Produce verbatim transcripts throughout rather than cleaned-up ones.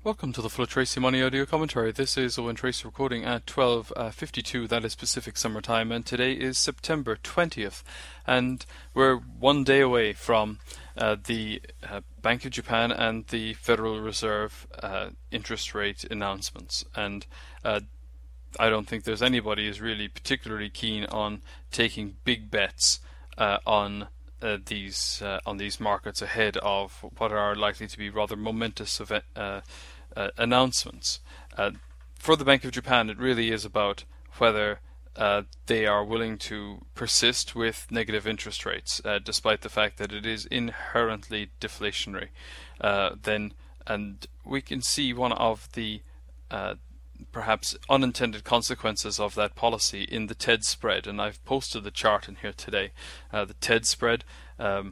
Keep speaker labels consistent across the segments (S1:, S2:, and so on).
S1: Welcome to the Full Tracy Money Audio Commentary. This is Owen Tracy recording at twelve fifty-two, that is Pacific Summer Time, and today is September twentieth, and we're one day away from uh, the uh, Bank of Japan and the Federal Reserve uh, interest rate announcements, and uh, I don't think there's anybody who's really particularly keen on taking big bets uh, on Uh, these uh, on these markets ahead of what are likely to be rather momentous event, uh, uh, announcements. Uh, for the Bank of Japan, it really is about whether uh, they are willing to persist with negative interest rates, uh, despite the fact that it is inherently deflationary. Uh, then, and we can see one of the uh, perhaps unintended consequences of that policy in the T E D spread, and I've posted the chart in here today. Uh, the T E D spread um,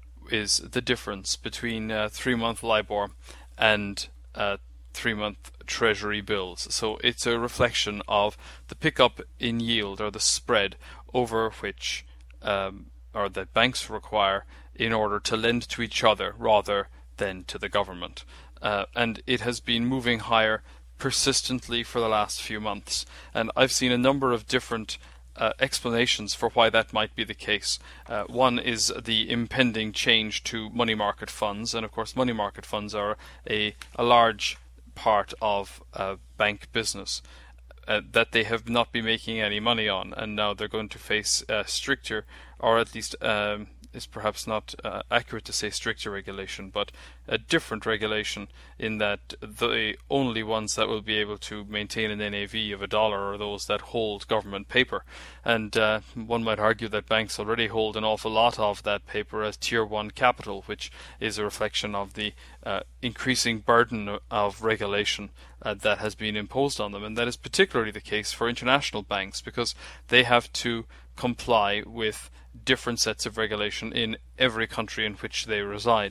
S1: is the difference between uh, three-month LIBOR and uh, three-month Treasury bills. So it's a reflection of the pickup in yield, or the spread over which um, or that banks require in order to lend to each other rather than to the government. Uh, and it has been moving higher persistently for the last few months, and I've seen a number of different uh, explanations for why that might be the case. Uh, one is the impending change to money market funds, and of course money market funds are a, a large part of uh, bank business uh, that they have not been making any money on, and now they're going to face uh, stricter, or at least um, it's perhaps not uh, accurate to say stricter regulation, but a different regulation, in that the only ones that will be able to maintain an N A V of a dollar are those that hold government paper. And uh, one might argue that banks already hold an awful lot of that paper as tier one capital, which is a reflection of the uh, increasing burden of regulation uh, that has been imposed on them. And that is particularly the case for international banks, because they have to comply with different sets of regulation in every country in which they reside,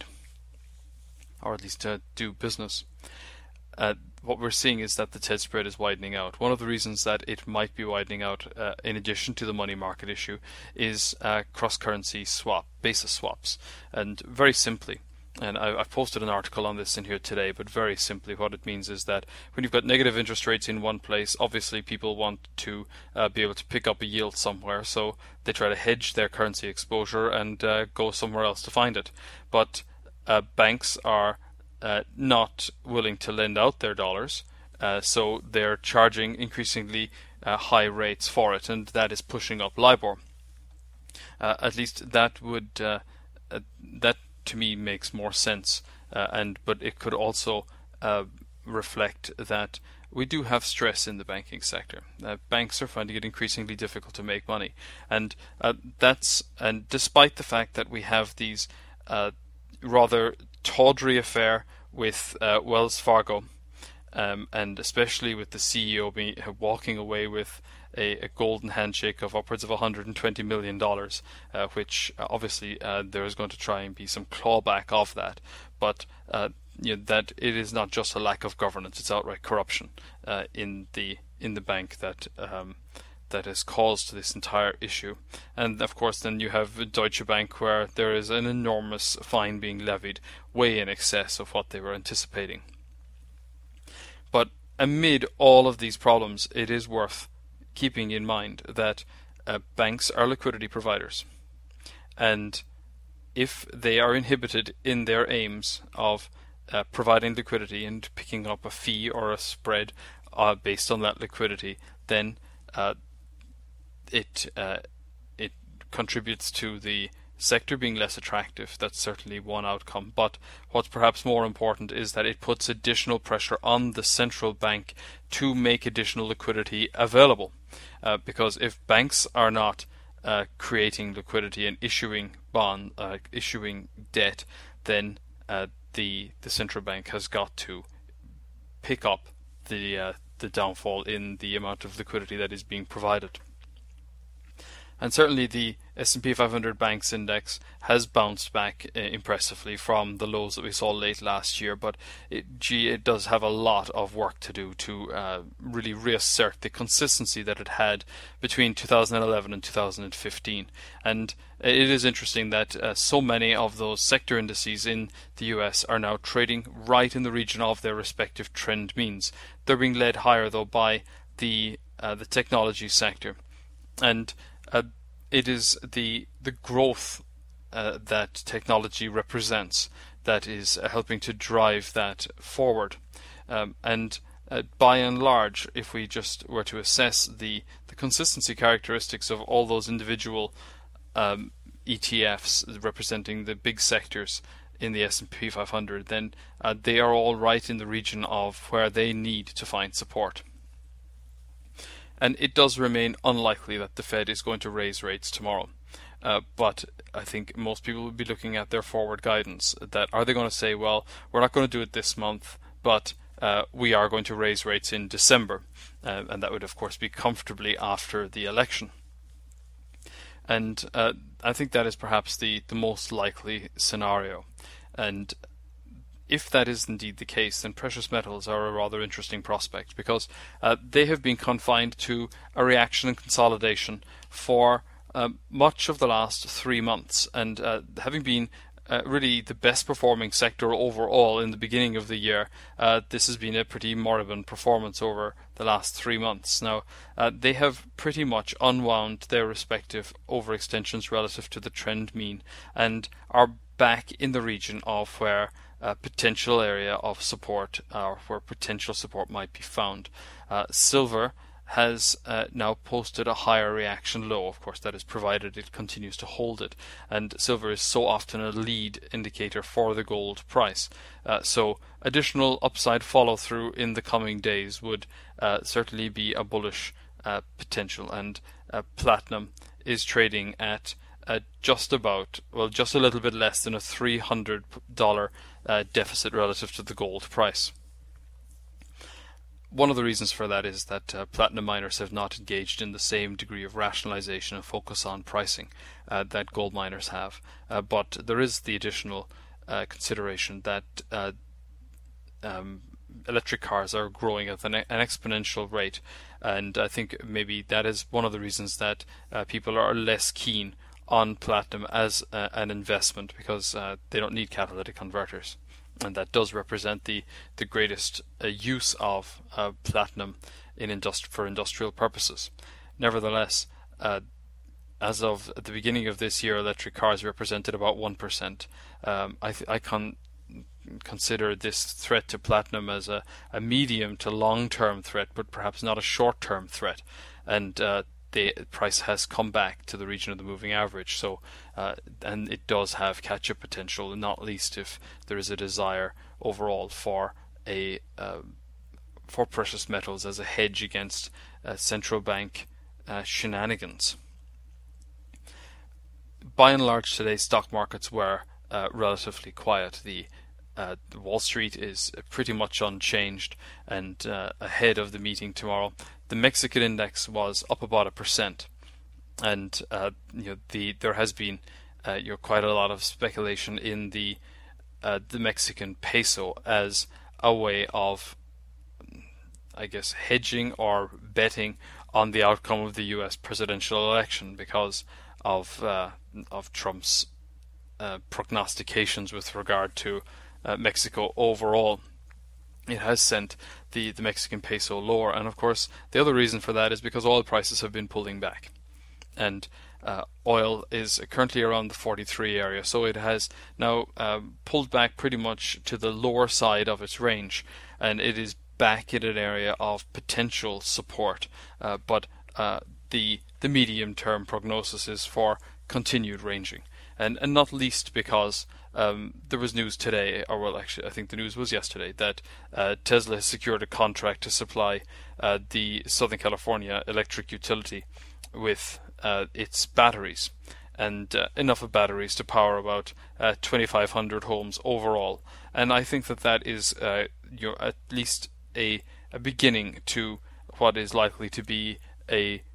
S1: or at least uh, do business. Uh, what we're seeing is that the T E D spread is widening out. One of the reasons that it might be widening out, uh, in addition to the money market issue, is uh, cross-currency swap, basis swaps. And very simply, and I, I've posted an article on this in here today, but very simply what it means is that when you've got negative interest rates in one place, obviously people want to uh, be able to pick up a yield somewhere, so they try to hedge their currency exposure and uh, go somewhere else to find it. But uh, banks are uh, not willing to lend out their dollars, uh, so they're charging increasingly uh, high rates for it, and that is pushing up LIBOR. Uh, at least that would uh, uh, that to me makes more sense, uh, and but it could also uh, reflect that we do have stress in the banking sector. Uh, banks are finding it increasingly difficult to make money, and uh, that's and despite the fact that we have these uh, rather tawdry affair with uh, Wells Fargo, um, and especially with the C E O being, uh, walking away with A, a golden handshake of upwards of one hundred twenty million dollars, uh, which uh, obviously uh, there is going to try and be some clawback of that. But uh, you know, that it is not just a lack of governance; it's outright corruption uh, in the in the bank that um, that has caused this entire issue. And of course, then you have Deutsche Bank, where there is an enormous fine being levied, way in excess of what they were anticipating. But amid all of these problems, it is worth keeping in mind that uh, banks are liquidity providers, and if they are inhibited in their aims of uh, providing liquidity and picking up a fee or a spread uh, based on that liquidity, then uh, it uh, it contributes to the sector being less attractive. That's certainly one outcome, but what's perhaps more important is that it puts additional pressure on the central bank to make additional liquidity available. Uh, because if banks are not uh, creating liquidity and issuing bond, uh, issuing debt, then uh, the the central bank has got to pick up the uh, the downfall in the amount of liquidity that is being provided. And certainly the S and P five hundred Banks Index has bounced back uh, impressively from the lows that we saw late last year, but it, gee, it does have a lot of work to do to uh, really reassert the consistency that it had between two thousand eleven and two thousand fifteen. And it is interesting that uh, so many of those sector indices in the U S are now trading right in the region of their respective trend means. They're being led higher, though, by the uh, the technology sector, and uh, it is the the growth uh, that technology represents that is uh, helping to drive that forward. Um, and uh, by and large, if we just were to assess the the consistency characteristics of all those individual um, E T Fs representing the big sectors in the S and P five hundred, then uh, they are all right in the region of where they need to find support. And it does remain unlikely that the Fed is going to raise rates tomorrow. Uh, but I think most people will be looking at their forward guidance. That are they going to say, well, we're not going to do it this month, but uh, we are going to raise rates in December. Uh, and that would, of course, be comfortably after the election. And uh, I think that is perhaps the, the most likely scenario. And if that is indeed the case, then precious metals are a rather interesting prospect, because uh, they have been confined to a reaction and consolidation for uh, much of the last three months. And uh, having been uh, really the best performing sector overall in the beginning of the year, uh, this has been a pretty moribund performance over the last three months. Now, uh, they have pretty much unwound their respective overextensions relative to the trend mean and are back in the region of where a potential area of support or where potential support might be found. Uh, silver has uh, now posted a higher reaction low. Of course, that is provided it continues to hold it. And silver is so often a lead indicator for the gold price. Uh, so additional upside follow through in the coming days would uh, certainly be a bullish uh, potential. And uh, platinum is trading at uh, just about, well, just a little bit less than a three hundred dollars uh, deficit relative to the gold price. One of the reasons for that is that uh, platinum miners have not engaged in the same degree of rationalization and focus on pricing uh, that gold miners have. Uh, but there is the additional uh, consideration that uh, um, electric cars are growing at an, an exponential rate, and I think maybe that is one of the reasons that uh, people are less keen on platinum as uh, an investment, because uh, they don't need catalytic converters. And that does represent the the greatest uh, use of uh, platinum in industri- for industrial purposes. Nevertheless, uh, as of the beginning of this year, electric cars represented about one percent. Um, I th- I can consider this threat to platinum as a, a medium to long-term threat, but perhaps not a short-term threat. And uh, the price has come back to the region of the moving average, so uh, and it does have catch-up potential, not least if there is a desire overall for a uh, for precious metals as a hedge against uh, central bank uh, shenanigans. By and large, today stock markets were uh, relatively quiet. The Uh, Wall Street is pretty much unchanged and uh, ahead of the meeting tomorrow. The Mexican index was up about a percent, and uh, you know the there has been uh, you know quite a lot of speculation in the uh, the Mexican peso as a way of, I guess, hedging or betting on the outcome of the U S presidential election because of uh, of Trump's uh, prognostications with regard to Uh, Mexico overall. It has sent the, the Mexican peso lower, and of course the other reason for that is because oil prices have been pulling back, and uh, oil is currently around the forty-three area, so it has now um, pulled back pretty much to the lower side of its range, and it is back in an area of potential support, uh, but uh, the the medium term prognosis is for continued ranging, and, and not least because Um, there was news today, or well, actually, I think the news was yesterday, that uh, Tesla has secured a contract to supply uh, the Southern California electric utility with uh, its batteries, and uh, enough of batteries to power about uh, twenty-five hundred homes overall. And I think that that is uh, you know, at least a, a beginning to what is likely to be a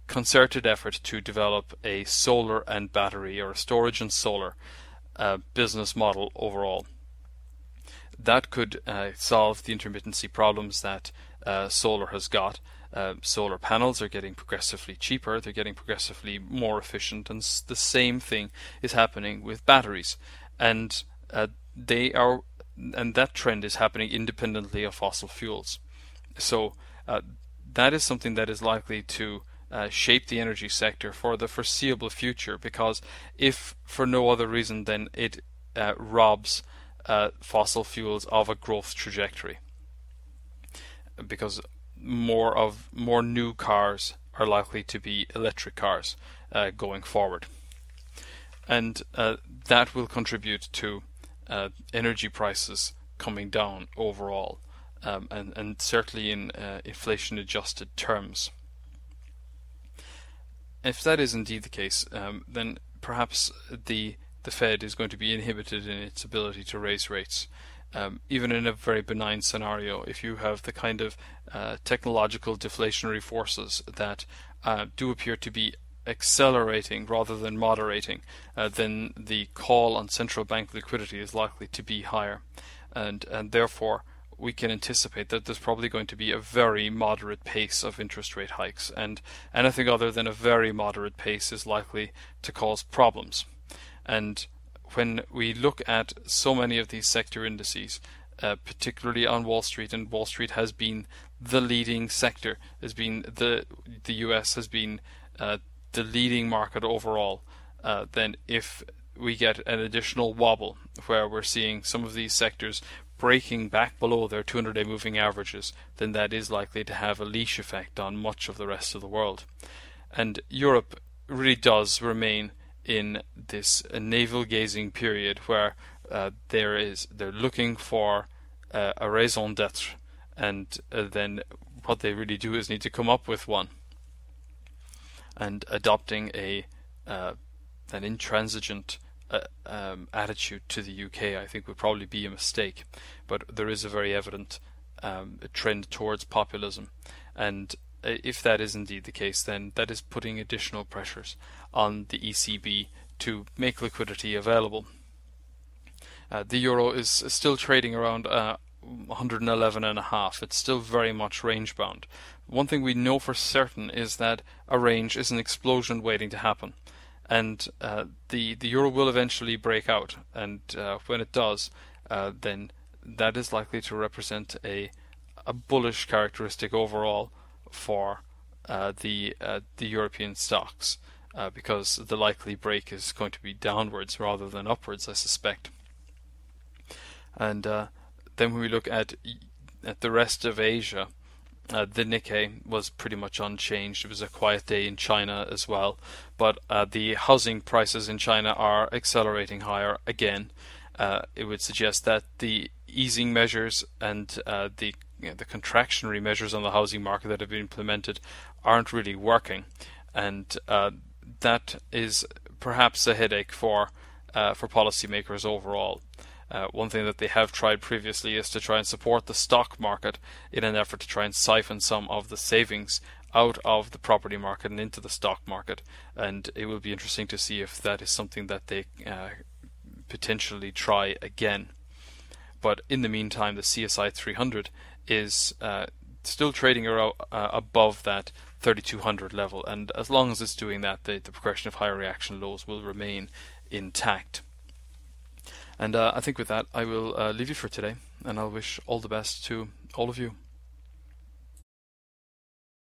S1: concerted effort to develop a solar and battery, or a storage and solar uh, business model overall. That could uh, solve the intermittency problems that uh, solar has got. Uh, solar panels are getting progressively cheaper, they're getting progressively more efficient, and s- the same thing is happening with batteries. And uh, they are, and that trend is happening independently of fossil fuels. So uh, that is something that is likely to uh, shape the energy sector for the foreseeable future, because if for no other reason than it uh, robs uh, fossil fuels of a growth trajectory, because more of more new cars are likely to be electric cars uh, going forward, and uh, that will contribute to uh, energy prices coming down overall, um, and, and certainly in uh, inflation adjusted terms. If that is indeed the case, um, then perhaps the the Fed is going to be inhibited in its ability to raise rates. Um, even in a very benign scenario, if you have the kind of uh, technological deflationary forces that uh, do appear to be accelerating rather than moderating, uh, then the call on central bank liquidity is likely to be higher, and and therefore we can anticipate that there's probably going to be a very moderate pace of interest rate hikes, and anything other than a very moderate pace is likely to cause problems. And when we look at so many of these sector indices, uh, particularly on Wall Street, and Wall Street has been the leading sector, has been the the U S has been uh, the leading market overall, uh, then if we get an additional wobble where we're seeing some of these sectors breaking back below their two hundred day moving averages, then that is likely to have a leash effect on much of the rest of the world. And Europe really does remain in this uh, navel-gazing period where uh, there is they're looking for uh, a raison d'être, and uh, then what they really do is need to come up with one. And adopting a uh, an intransigent uh, um, attitude to the U K, I think, would probably be a mistake. But there is a very evident um, trend towards populism, and if that is indeed the case, then that is putting additional pressures on the E C B to make liquidity available. Uh, the euro is still trading around uh, one hundred eleven and a half. It's still very much range bound. One thing we know for certain is that a range is an explosion waiting to happen, and uh, the the euro will eventually break out. And uh, when it does, uh, then that is likely to represent a a bullish characteristic overall for uh, the uh, the European stocks, uh, because the likely break is going to be downwards rather than upwards, I suspect. And uh, then when we look at at the rest of Asia, uh, the Nikkei was pretty much unchanged. It was a quiet day in China as well, but uh, the housing prices in China are accelerating higher again. Uh, it would suggest that the easing measures and uh, the you know, the contractionary measures on the housing market that have been implemented aren't really working, and uh, that is perhaps a headache for uh, for policymakers overall. Uh, one thing that they have tried previously is to try and support the stock market in an effort to try and siphon some of the savings out of the property market and into the stock market, and it will be interesting to see if that is something that they uh, potentially try again. But in the meantime, the C S I three hundred is uh, still trading around, uh, above that thirty-two hundred level, and as long as it's doing that, the, the progression of higher reaction lows will remain intact. And uh, I think with that, I will uh, leave you for today, and I'll wish all the best to all of you.